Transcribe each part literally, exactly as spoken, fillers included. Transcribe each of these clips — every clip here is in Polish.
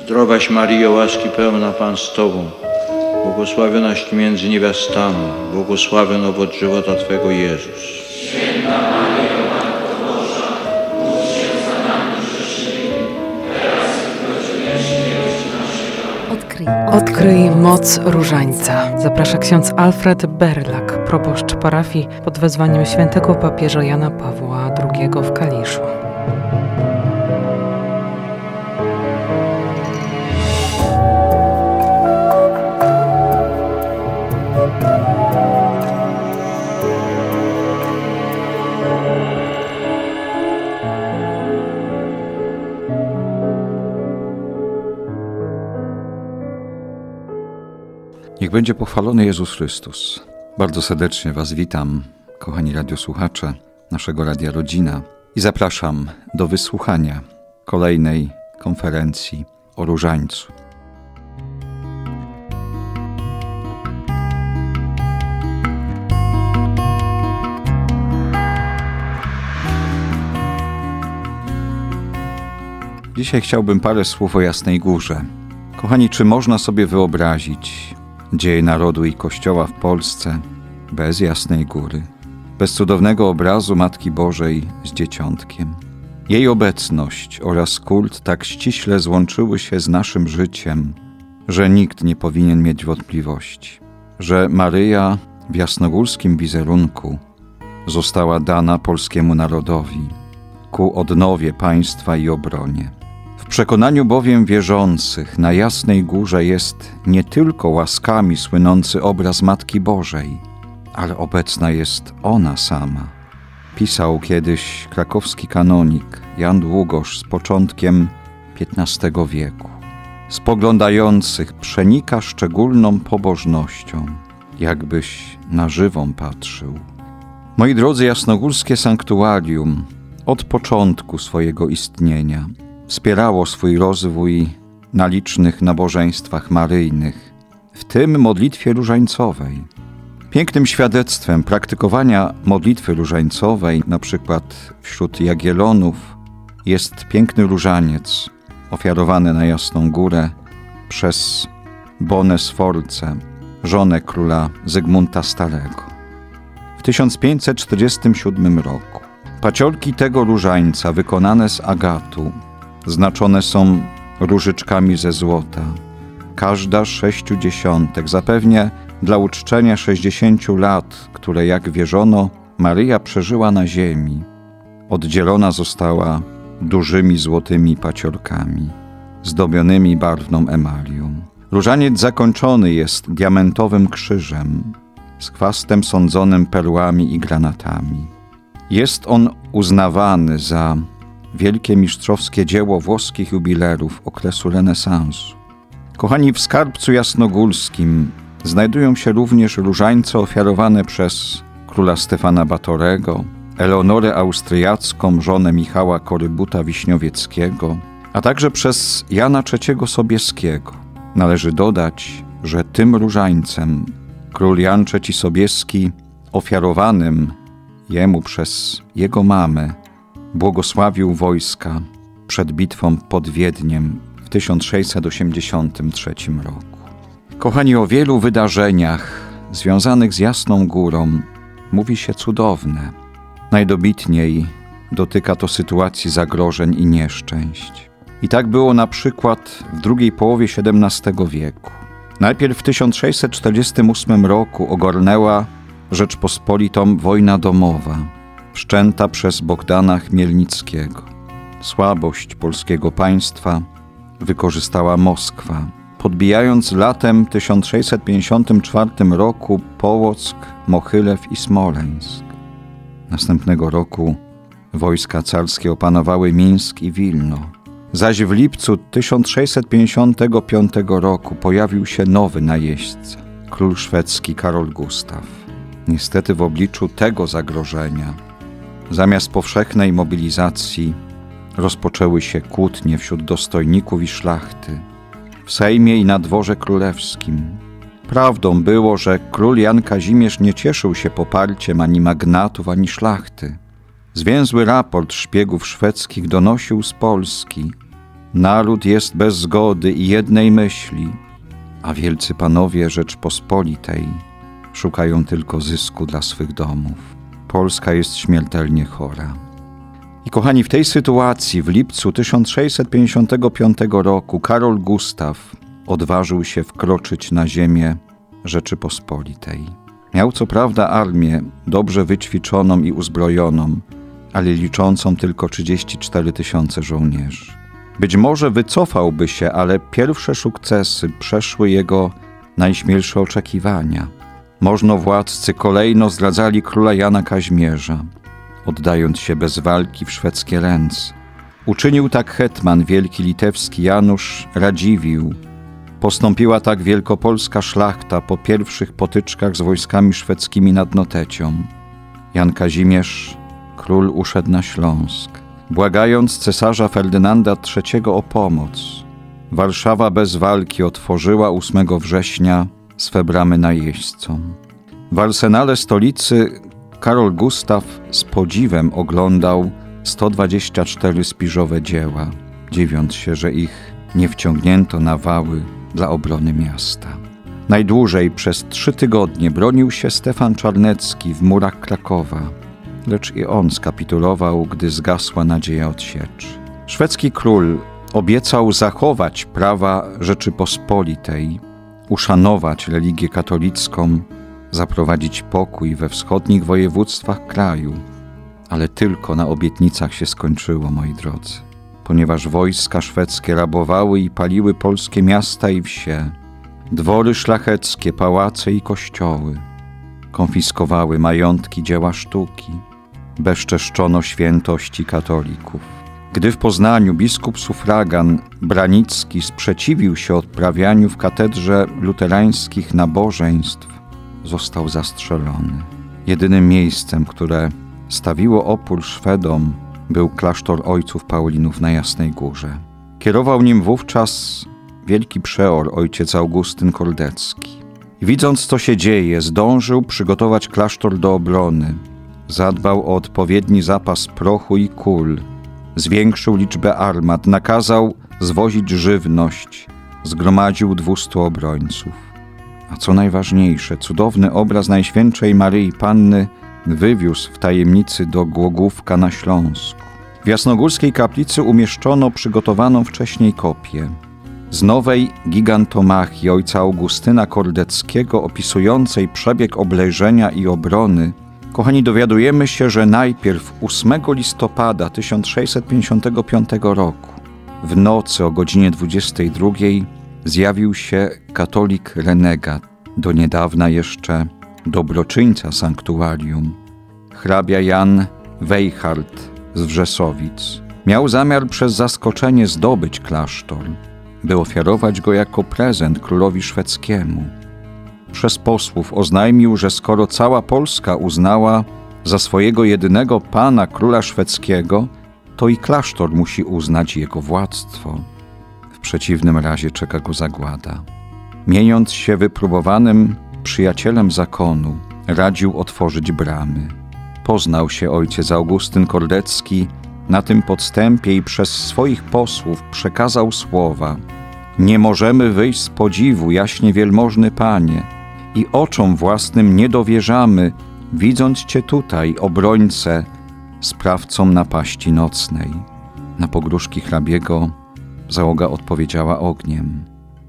Zdrowaś Maryjo, łaski pełna, Pan z Tobą, błogosławionaś Ty między niewiastami, błogosławion owoc żywota Twego Jezus. Święta Maryjo, Matko Boża, módl się za nami grzesznymi, teraz i w godzinę śmierci naszej. Odkryj. Odkryj moc różańca. Zaprasza ksiądz Alfred Berlak, proboszcz parafii pod wezwaniem świętego papieża Jana Pawła drugiego w Kaliszu. Niech będzie pochwalony Jezus Chrystus. Bardzo serdecznie Was witam, kochani radiosłuchacze naszego Radia Rodzina, i zapraszam do wysłuchania kolejnej konferencji o różańcu. Dzisiaj chciałbym parę słów o Jasnej Górze. Kochani, czy można sobie wyobrazić dzieje narodu i Kościoła w Polsce bez Jasnej Góry, bez cudownego obrazu Matki Bożej z Dzieciątkiem? Jej obecność oraz kult tak ściśle złączyły się z naszym życiem, że nikt nie powinien mieć wątpliwości, że Maryja w jasnogórskim wizerunku została dana polskiemu narodowi ku odnowie państwa i obronie. W przekonaniu bowiem wierzących na Jasnej Górze jest nie tylko łaskami słynący obraz Matki Bożej, ale obecna jest ona sama. Pisał kiedyś krakowski kanonik Jan Długosz z początkiem piętnastego wieku. Spoglądających przenika szczególną pobożnością, jakbyś na żywą patrzył. Moi drodzy, jasnogórskie sanktuarium od początku swojego istnienia wspierało swój rozwój na licznych nabożeństwach maryjnych, w tym modlitwie różańcowej. Pięknym świadectwem praktykowania modlitwy różańcowej, na przykład wśród Jagiellonów, jest piękny różaniec ofiarowany na Jasną Górę przez Bonę Sforcę, żonę króla Zygmunta Starego. W tysiąc pięćset czterdziestym siódmym roku paciorki tego różańca wykonane z agatu znaczone są różyczkami ze złota. Każda sześciu dziesiątek, zapewne dla uczczenia sześćdziesięciu lat, które, jak wierzono, Maryja przeżyła na ziemi, oddzielona została dużymi złotymi paciorkami, zdobionymi barwną emalią. Różaniec zakończony jest diamentowym krzyżem z chwastem sądzonym perłami i granatami. Jest on uznawany za wielkie mistrzowskie dzieło włoskich jubilerów okresu renesansu. Kochani, w skarbcu jasnogórskim znajdują się również różańce ofiarowane przez króla Stefana Batorego, Eleonorę Austriacką, żonę Michała Korybuta-Wiśniowieckiego, a także przez Jana trzeciego Sobieskiego. Należy dodać, że tym różańcem król Jan trzeci Sobieski, ofiarowanym jemu przez jego mamę, błogosławił wojska przed bitwą pod Wiedniem w tysiąc sześćset osiemdziesiątym trzecim roku. Kochani, o wielu wydarzeniach związanych z Jasną Górą mówi się cudowne. Najdobitniej dotyka to sytuacji zagrożeń i nieszczęść. I tak było na przykład w drugiej połowie siedemnastego wieku. Najpierw w tysiąc sześćset czterdziestym ósmym roku ogarnęła Rzeczpospolitą wojna domowa, wszczęta przez Bogdana Chmielnickiego. Słabość polskiego państwa wykorzystała Moskwa, podbijając latem tysiąc sześćset pięćdziesiątym czwartym roku Połock, Mochylew i Smoleńsk. Następnego roku wojska carskie opanowały Mińsk i Wilno. Zaś w lipcu tysiąc sześćset pięćdziesiątego piątego roku pojawił się nowy najeźdźca, król szwedzki Karol Gustaw. Niestety w obliczu tego zagrożenia, zamiast powszechnej mobilizacji, rozpoczęły się kłótnie wśród dostojników i szlachty, w Sejmie i na dworze królewskim. Prawdą było, że król Jan Kazimierz nie cieszył się poparciem ani magnatów, ani szlachty. Zwięzły raport szpiegów szwedzkich donosił z Polski, naród jest bez zgody i jednej myśli, a wielcy panowie Rzeczpospolitej szukają tylko zysku dla swych domów. Polska jest śmiertelnie chora. I kochani, w tej sytuacji w lipcu tysiąc sześćset pięćdziesiątego piątego roku Karol Gustaw odważył się wkroczyć na ziemię Rzeczypospolitej. Miał co prawda armię dobrze wyćwiczoną i uzbrojoną, ale liczącą tylko trzydzieści cztery tysiące żołnierzy. Być może wycofałby się, ale pierwsze sukcesy przeszły jego najśmielsze oczekiwania. Możnowładcy kolejno zdradzali króla Jana Kazimierza, oddając się bez walki w szwedzkie ręce. Uczynił tak hetman wielki litewski Janusz Radziwiłł. Postąpiła tak wielkopolska szlachta po pierwszych potyczkach z wojskami szwedzkimi nad Notecią. Jan Kazimierz, król, uszedł na Śląsk, błagając cesarza Ferdynanda trzeciego o pomoc. Warszawa bez walki otworzyła ósmego września swe bramy najeźdźcom. W arsenale stolicy Karol Gustaw z podziwem oglądał sto dwadzieścia cztery spiżowe dzieła, dziwiąc się, że ich nie wciągnięto na wały dla obrony miasta. Najdłużej przez trzy tygodnie bronił się Stefan Czarnecki w murach Krakowa, lecz i on skapitulował, gdy zgasła nadzieja odsieczy. Szwedzki król obiecał zachować prawa Rzeczypospolitej, uszanować religię katolicką, zaprowadzić pokój we wschodnich województwach kraju, ale tylko na obietnicach się skończyło, moi drodzy, ponieważ wojska szwedzkie rabowały i paliły polskie miasta i wsie, dwory szlacheckie, pałace i kościoły, konfiskowały majątki, dzieła sztuki, bezczeszczono świętości katolików. Gdy w Poznaniu biskup sufragan Branicki sprzeciwił się odprawianiu w katedrze luterańskich nabożeństw, został zastrzelony. Jedynym miejscem, które stawiło opór Szwedom, był klasztor ojców Paulinów na Jasnej Górze. Kierował nim wówczas wielki przeor ojciec Augustyn Kordecki. I widząc, co się dzieje, zdążył przygotować klasztor do obrony. Zadbał o odpowiedni zapas prochu i kul, zwiększył liczbę armat, nakazał zwozić żywność, zgromadził dwustu obrońców. A co najważniejsze, cudowny obraz Najświętszej Maryi Panny wywiózł w tajemnicy do Głogówka na Śląsku. W jasnogórskiej kaplicy umieszczono przygotowaną wcześniej kopię. Z nowej gigantomachii ojca Augustyna Kordeckiego opisującej przebieg obleżenia i obrony, kochani, dowiadujemy się, że najpierw ósmego listopada tysiąc sześćset pięćdziesiątego piątego roku w nocy o godzinie dwudziestej drugiej zjawił się katolik renegat, do niedawna jeszcze dobroczyńca sanktuarium, hrabia Jan Weichard z Wrzesowic. Miał zamiar przez zaskoczenie zdobyć klasztor, by ofiarować go jako prezent królowi szwedzkiemu. Przez posłów oznajmił, że skoro cała Polska uznała za swojego jedynego pana króla szwedzkiego, to i klasztor musi uznać jego władztwo. W przeciwnym razie czeka go zagłada. Mieniąc się wypróbowanym przyjacielem zakonu, radził otworzyć bramy. Poznał się ojciec Augustyn Kordecki na tym podstępie i przez swoich posłów przekazał słowa: nie możemy wyjść z podziwu, jaśnie wielmożny panie, i oczom własnym nie dowierzamy, widząc cię tutaj, obrońcę, sprawcą napaści nocnej. Na pogróżki hrabiego załoga odpowiedziała ogniem.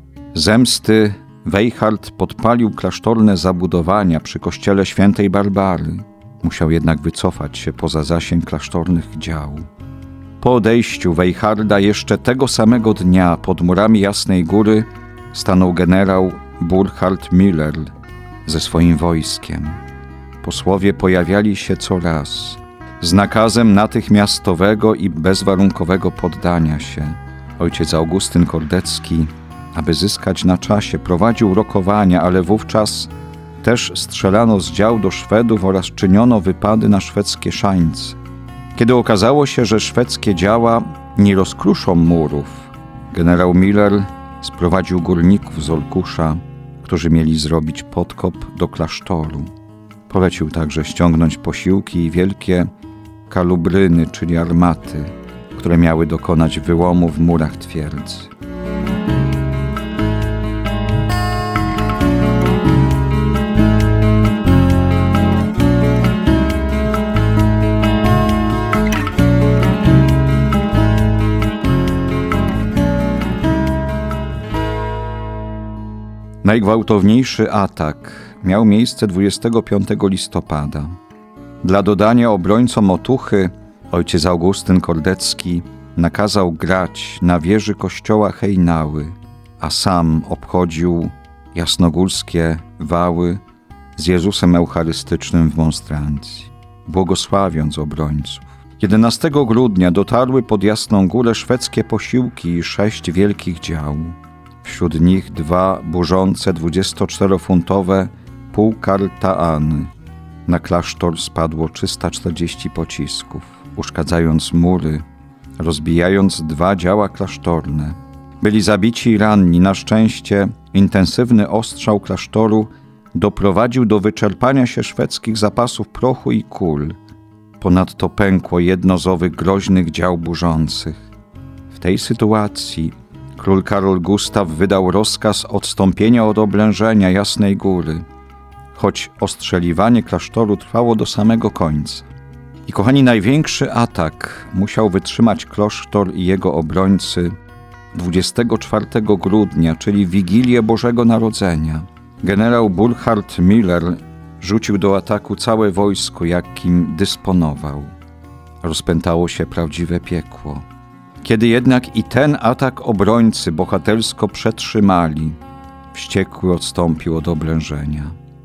Zemsty Weichard podpalił klasztorne zabudowania przy kościele świętej Barbary. Musiał jednak wycofać się poza zasięg klasztornych dział. Po odejściu Weicharda jeszcze tego samego dnia pod murami Jasnej Góry stanął generał Burchard Müller ze swoim wojskiem. Posłowie pojawiali się coraz z nakazem natychmiastowego i bezwarunkowego poddania się. Ojciec Augustyn Kordecki, aby zyskać na czasie, prowadził rokowania, ale wówczas też strzelano z dział do Szwedów oraz czyniono wypady na szwedzkie szańce. Kiedy okazało się, że szwedzkie działa nie rozkruszą murów, generał Müller sprowadził górników z Olkusza, którzy mieli zrobić podkop do klasztoru. Polecił także ściągnąć posiłki i wielkie kalubryny, czyli armaty, które które miały dokonać wyłomu w murach twierdzy. Najgwałtowniejszy atak miał miejsce dwudziestego piątego listopada. Dla dodania obrońcom otuchy ojciec Augustyn Kordecki nakazał grać na wieży kościoła Hejnały, a sam obchodził jasnogórskie wały z Jezusem Eucharystycznym w monstrancji, błogosławiąc obrońców. jedenastego grudnia dotarły pod Jasną Górę szwedzkie posiłki i sześć wielkich dział. Wśród nich dwa burzące dwudziestoczterofuntowe półkartaany. Na klasztor spadło trzysta czterdzieści pocisków, uszkadzając mury, rozbijając dwa działa klasztorne. Byli zabici i ranni. Na szczęście intensywny ostrzał klasztoru doprowadził do wyczerpania się szwedzkich zapasów prochu i kul. Ponadto pękło jedno z owych groźnych dział burzących. W tej sytuacji król Karol Gustaw wydał rozkaz odstąpienia od oblężenia Jasnej Góry, choć ostrzeliwanie klasztoru trwało do samego końca. I kochani, największy atak musiał wytrzymać klasztor i jego obrońcy dwudziestego czwartego grudnia, czyli Wigilię Bożego Narodzenia. Generał Burkhard Müller rzucił do ataku całe wojsko, jakim dysponował. Rozpętało się prawdziwe piekło. Kiedy jednak i ten atak obrońcy bohatersko przetrzymali, wściekły odstąpił od oblężenia.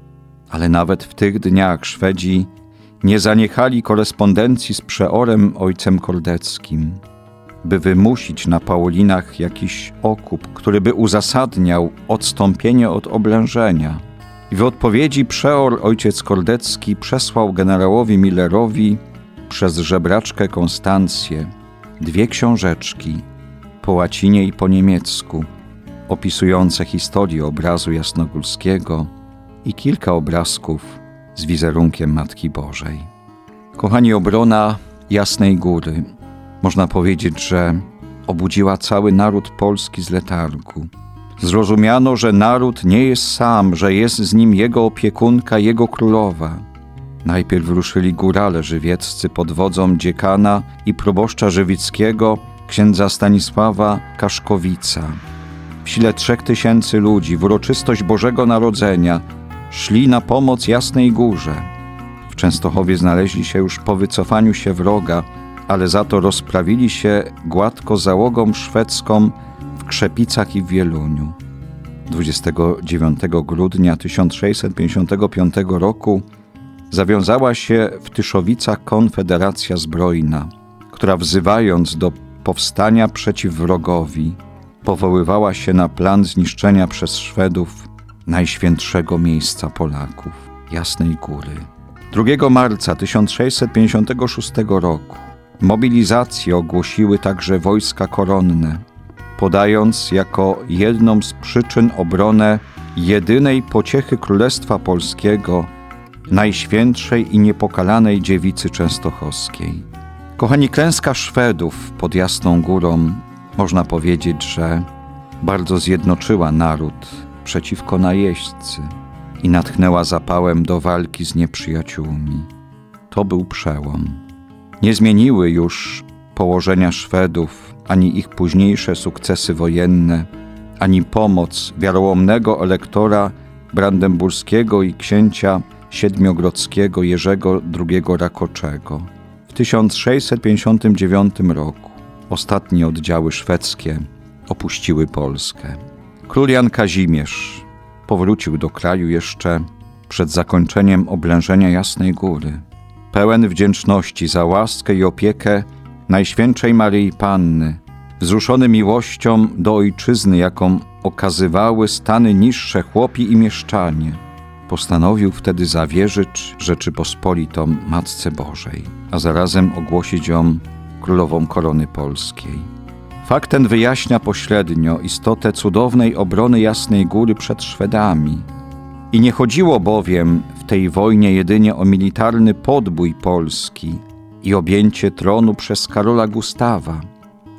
Ale nawet w tych dniach Szwedzi nie zaniechali korespondencji z przeorem ojcem Kordeckim, by wymusić na Paulinach jakiś okup, który by uzasadniał odstąpienie od oblężenia. I w odpowiedzi przeor ojciec Kordecki przesłał generałowi Millerowi przez żebraczkę Konstancję dwie książeczki po łacinie i po niemiecku, opisujące historię obrazu jasnogórskiego i kilka obrazków z wizerunkiem Matki Bożej. Kochani, obrona Jasnej Góry, można powiedzieć, że obudziła cały naród polski z letargu. Zrozumiano, że naród nie jest sam, że jest z nim jego opiekunka, jego królowa. Najpierw ruszyli górale żywieccy pod wodzą dziekana i proboszcza żywickiego, księdza Stanisława Kaszkowica. W sile trzech tysięcy ludzi w uroczystość Bożego Narodzenia szli na pomoc Jasnej Górze. W Częstochowie znaleźli się już po wycofaniu się wroga, ale za to rozprawili się gładko załogą szwedzką w Krzepicach i w Wieluniu. dwudziestego dziewiątego grudnia tysiąc sześćset pięćdziesiątego piątego roku zawiązała się w Tyszowicach Konfederacja Zbrojna, która wzywając do powstania przeciw wrogowi, powoływała się na plan zniszczenia przez Szwedów najświętszego miejsca Polaków, Jasnej Góry. drugiego marca tysiąc sześćset pięćdziesiątego szóstego roku mobilizację ogłosiły także wojska koronne, podając jako jedną z przyczyn obronę jedynej pociechy Królestwa Polskiego, Najświętszej i Niepokalanej Dziewicy Częstochowskiej. Kochani, klęska Szwedów pod Jasną Górą, można powiedzieć, że bardzo zjednoczyła naród przeciwko najeźdźcy i natchnęła zapałem do walki z nieprzyjaciółmi. To był przełom. Nie zmieniły już położenia Szwedów ani ich późniejsze sukcesy wojenne, ani pomoc wiarołomnego elektora brandenburskiego i księcia siedmiogrodzkiego Jerzego drugiego Rakoczego. W tysiąc sześćset pięćdziesiątym dziewiątym roku ostatnie oddziały szwedzkie opuściły Polskę. Król Jan Kazimierz powrócił do kraju jeszcze przed zakończeniem oblężenia Jasnej Góry. Pełen wdzięczności za łaskę i opiekę Najświętszej Maryi Panny, wzruszony miłością do ojczyzny, jaką okazywały stany niższe, chłopi i mieszczanie, postanowił wtedy zawierzyć Rzeczypospolitą Matce Bożej, a zarazem ogłosić ją królową korony polskiej. Fakt ten wyjaśnia pośrednio istotę cudownej obrony Jasnej Góry przed Szwedami. I nie chodziło bowiem w tej wojnie jedynie o militarny podbój Polski i objęcie tronu przez Karola Gustawa,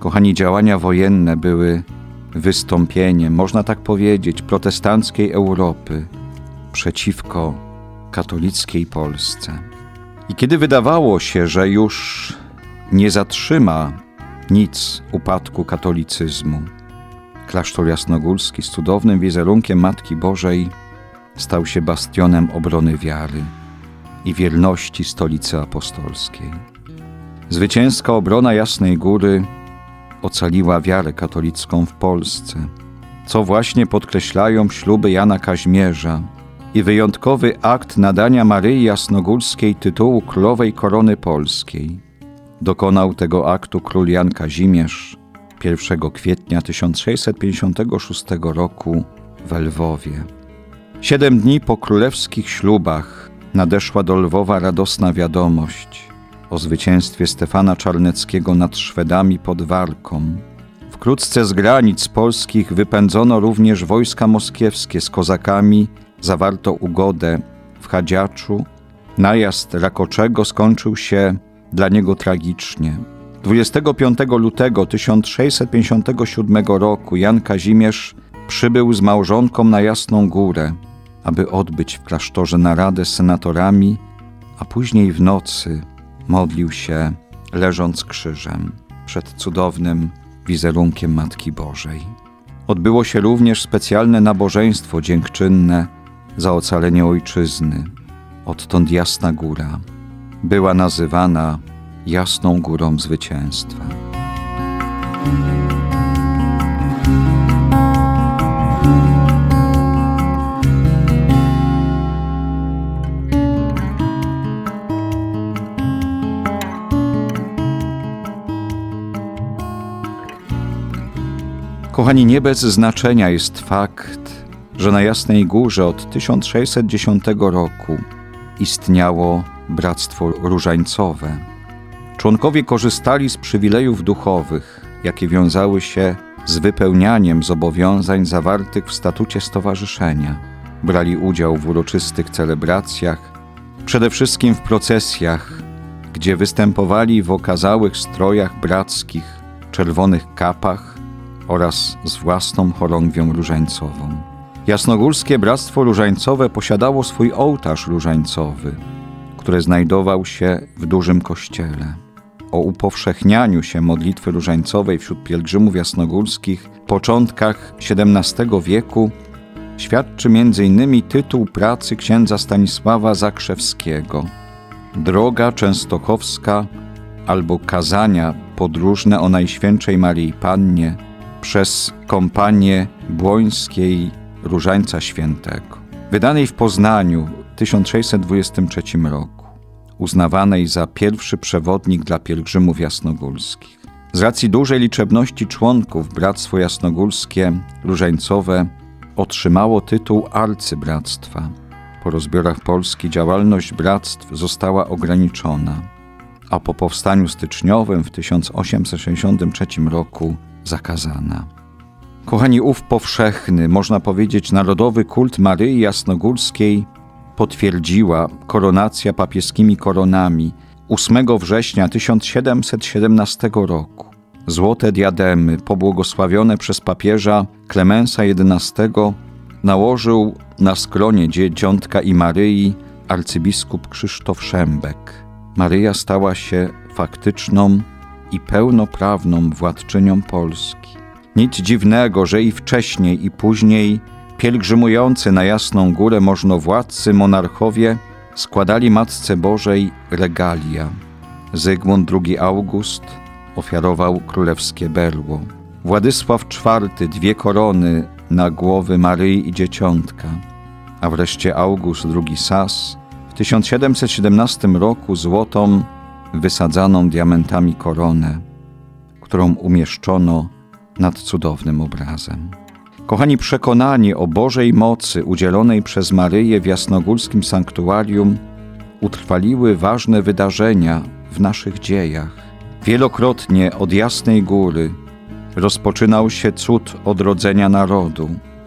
Kochani, działania wojenne były wystąpieniem, można tak powiedzieć, protestanckiej Europy przeciwko katolickiej Polsce. I kiedy wydawało się, że już nie zatrzyma nic upadku katolicyzmu, klasztor jasnogórski z cudownym wizerunkiem Matki Bożej stał się bastionem obrony wiary i wierności Stolicy Apostolskiej. Zwycięska obrona Jasnej Góry ocaliła wiarę katolicką w Polsce, co właśnie podkreślają śluby Jana Kazimierza i wyjątkowy akt nadania Maryi Jasnogórskiej tytułu Królowej Korony Polskiej. Dokonał tego aktu król Jan Kazimierz pierwszego kwietnia tysiąc sześćset pięćdziesiątego szóstego roku w Lwowie. Siedem dni po królewskich ślubach nadeszła do Lwowa radosna wiadomość o zwycięstwie Stefana Czarneckiego nad Szwedami pod Warką. Wkrótce z granic polskich wypędzono również wojska moskiewskie z kozakami, zawarto ugodę w Chadziaczu. Najazd Rakoczego skończył się dla niego tragicznie. dwudziestego piątego lutego tysiąc sześćset pięćdziesiątego siódmego roku Jan Kazimierz przybył z małżonką na Jasną Górę, aby odbyć w klasztorze naradę z senatorami, a później w nocy modlił się, leżąc krzyżem, przed cudownym wizerunkiem Matki Bożej. Odbyło się również specjalne nabożeństwo dziękczynne za ocalenie ojczyzny. Odtąd Jasna Góra była nazywana Jasną Górą Zwycięstwa. Kochani, nie bez znaczenia jest fakt, że na Jasnej Górze od tysiąc sześćset dziesiątego roku istniało Bractwo Różańcowe. Członkowie korzystali z przywilejów duchowych, jakie wiązały się z wypełnianiem zobowiązań zawartych w statucie stowarzyszenia. Brali udział w uroczystych celebracjach, przede wszystkim w procesjach, gdzie występowali w okazałych strojach brackich, czerwonych kapach oraz z własną chorągwią różańcową. Jasnogórskie Bractwo Różańcowe posiadało swój ołtarz różańcowy, który znajdował się w dużym kościele. O upowszechnianiu się modlitwy różańcowej wśród pielgrzymów jasnogórskich w początkach siedemnastego wieku świadczy między innymi tytuł pracy księdza Stanisława Zakrzewskiego Droga Częstochowska albo kazania podróżne o Najświętszej Maryi Pannie przez Kompanię Błońskiej Różańca Świętego, wydanej w Poznaniu w tysiąc sześćset dwudziestym trzecim roku, uznawanej za pierwszy przewodnik dla pielgrzymów jasnogórskich. Z racji dużej liczebności członków Bractwo Jasnogórskie Różańcowe otrzymało tytuł arcybractwa. Po rozbiorach Polski działalność bractw została ograniczona, a po powstaniu styczniowym w tysiąc osiemset sześćdziesiątym trzecim roku zakazana. Kochani, ów powszechny, można powiedzieć narodowy kult Maryi Jasnogórskiej potwierdziła koronacja papieskimi koronami ósmego września tysiąc siedemset siedemnastego roku. Złote diademy pobłogosławione przez papieża Klemensa jedenastego nałożył na skronie Dzieciątka i Maryi arcybiskup Krzysztof Szembek. Maryja stała się faktyczną i pełnoprawną władczynią Polski. Nic dziwnego, że i wcześniej, i później pielgrzymujący na Jasną Górę możnowładcy monarchowie składali Matce Bożej regalia. Zygmunt drugi August ofiarował królewskie berło. Władysław czwarty dwie korony na głowy Maryi i Dzieciątka, a wreszcie August drugi Sas w tysiąc siedemset siedemnastym roku złotą, wysadzaną diamentami koronę, którą umieszczono nad cudownym obrazem. Kochani, przekonani o Bożej mocy udzielonej przez Maryję w jasnogórskim sanktuarium utrwaliły ważne wydarzenia w naszych dziejach. Wielokrotnie od Jasnej Góry rozpoczynał się cud odrodzenia narodu.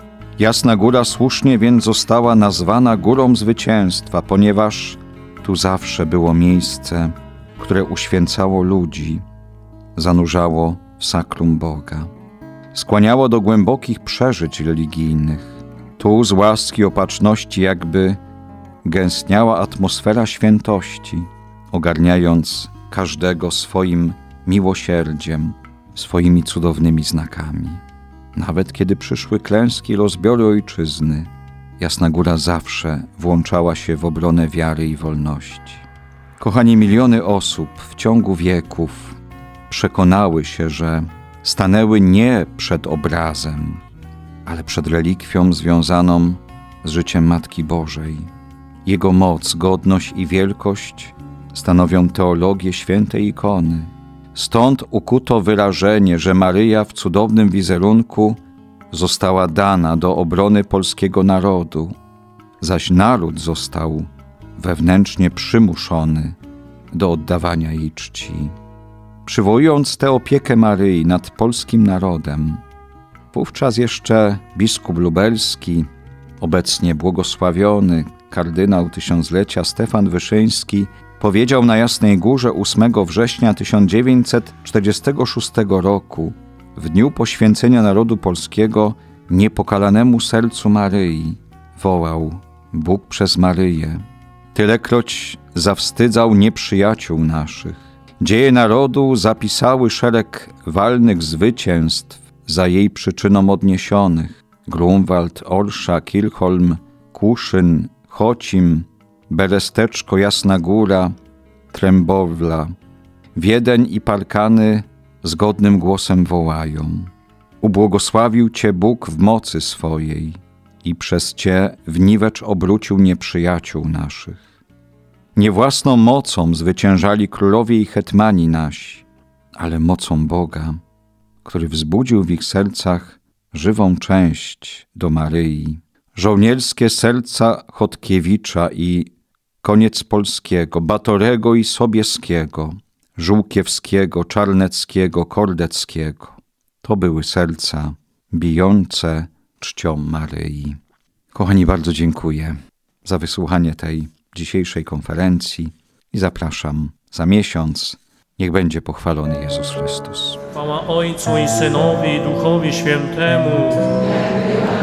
Jasna Góra słusznie więc została nazwana Górą Zwycięstwa, ponieważ tu zawsze było miejsce, które uświęcało ludzi, zanurzało w sakrum Boga. Skłaniało do głębokich przeżyć religijnych. Tu z łaski opatrzności jakby gęstniała atmosfera świętości, ogarniając każdego swoim miłosierdziem, swoimi cudownymi znakami. Nawet kiedy przyszły klęski i rozbiory ojczyzny, Jasna Góra zawsze włączała się w obronę wiary i wolności. Kochani, miliony osób w ciągu wieków przekonały się, że stanęły nie przed obrazem, ale przed relikwią związaną z życiem Matki Bożej. Jego moc, godność i wielkość stanowią teologię świętej ikony. Stąd ukuto wyrażenie, że Maryja w cudownym wizerunku została dana do obrony polskiego narodu, zaś naród został wewnętrznie przymuszony do oddawania jej czci. Przywołując tę opiekę Maryi nad polskim narodem, wówczas jeszcze biskup lubelski, obecnie błogosławiony kardynał tysiąclecia Stefan Wyszyński, powiedział na Jasnej Górze ósmego września tysiąc dziewięćset czterdziestego szóstego roku, w dniu poświęcenia narodu polskiego niepokalanemu sercu Maryi, wołał: Bóg przez Maryję tylekroć zawstydzał nieprzyjaciół naszych. Dzieje narodu zapisały szereg walnych zwycięstw za jej przyczyną odniesionych. Grunwald, Orsza, Kilchholm, Kuszyn, Chocim, Beresteczko, Jasna Góra, Trembowla, Wiedeń i Parkany zgodnym głosem wołają: Ubłogosławił Cię Bóg w mocy swojej i przez Cię w niwecz obrócił nieprzyjaciół naszych. Nie własną mocą zwyciężali królowie i hetmani nasi, ale mocą Boga, który wzbudził w ich sercach żywą część do Maryi. Żołnierskie serca Chodkiewicza i Koniec Polskiego, Batorego i Sobieskiego, Żółkiewskiego, Czarneckiego, Kordeckiego. To były serca bijące czcią Maryi. Kochani, bardzo dziękuję za wysłuchanie tej dzisiejszej konferencji i zapraszam za miesiąc. Niech będzie pochwalony Jezus Chrystus. Chwała Ojcu i Synowi i Duchowi Świętemu.